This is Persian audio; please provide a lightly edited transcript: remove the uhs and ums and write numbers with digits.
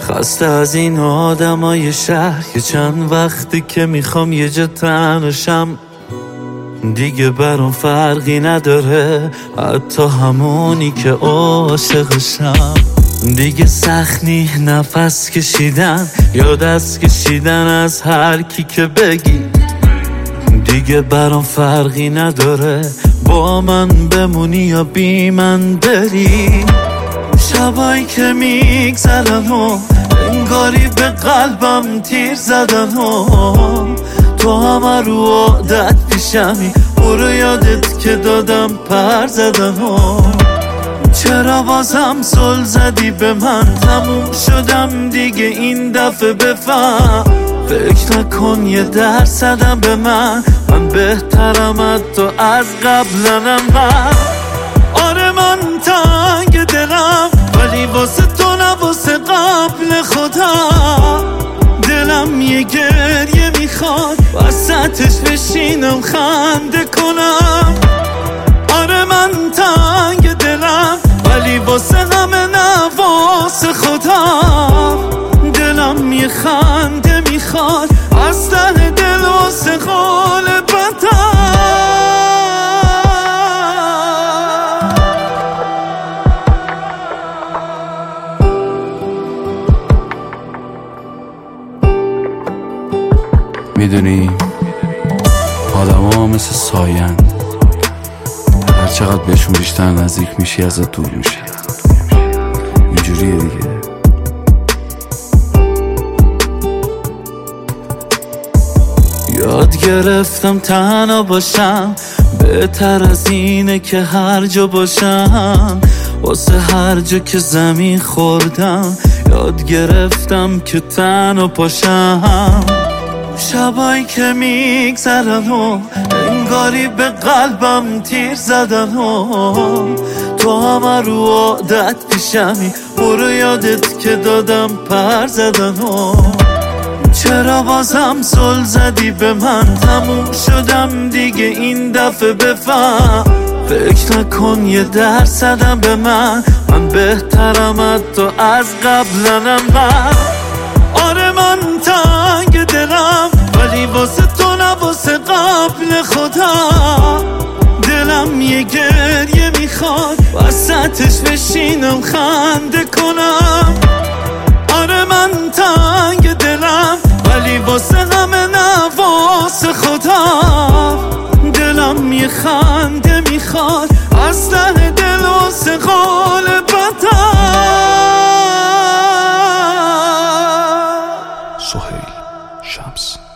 خسته از این آدمای شهر که چند وقتی که میخوام یه جا تنشم، دیگه برام فرقی نداره حتی همونی که عاشقشم. دیگه سخت نی نفس کشیدن یا دست کشیدن از هر کی که بگی، دیگه برام فرقی نداره با من بمونی یا بی من بری. شبایی که میگذرن و انگاری به قلبم تیر زدن و تو همه رو عادت پیشمی، برو یادت که دادم پر زدن و چرا بازم زل زدی به من؟ تموم شدم دیگه این دفعه بفهم، فکر نکن یه درصدم به من بهترم حتی از قبلنم. من آره من تنگ دلم ولی واسه تو نه واسه قبل خودم. دلم یه گریه میخواد وسطش بشینم خنده کنم. آره من تنگ دلم ولی واسه همه نه واسه خودم. دلم یه خنده میخواد از ته دل واسه غالبتم. میدونی آدم ها مثل ساین، هر چقدر بهشون بیشتر نزدیک میشی ازت دور میشی. اینجوریه دیگه. یاد گرفتم تنها باشم بهتر از اینه که هر جا باشم. واسه هر جا که زمین خوردم یاد گرفتم که تنها پاشم. شبایی که میگذرن و انگاری به قلبم تیر زدن و تو همه رو عادت پیشمی، برو یادت که دادم پر زدن و چرا بازم زل زدی به من؟ تموم شدم دیگه این دفعه بفهم، فکر نکن یه درصدم به من بهترم حتی از قبلنم. من آره من تنگ دلم ولی واسه تو نه واسه قبل خودم. دلم یه گریه میخواد وسطش بشینم خنده کنم. آره من تنگ دلم ولی واسه همه نه واسه خودم. دلم یه خنده میخواد از ته دل واسه غالبتم. سهیل شمس.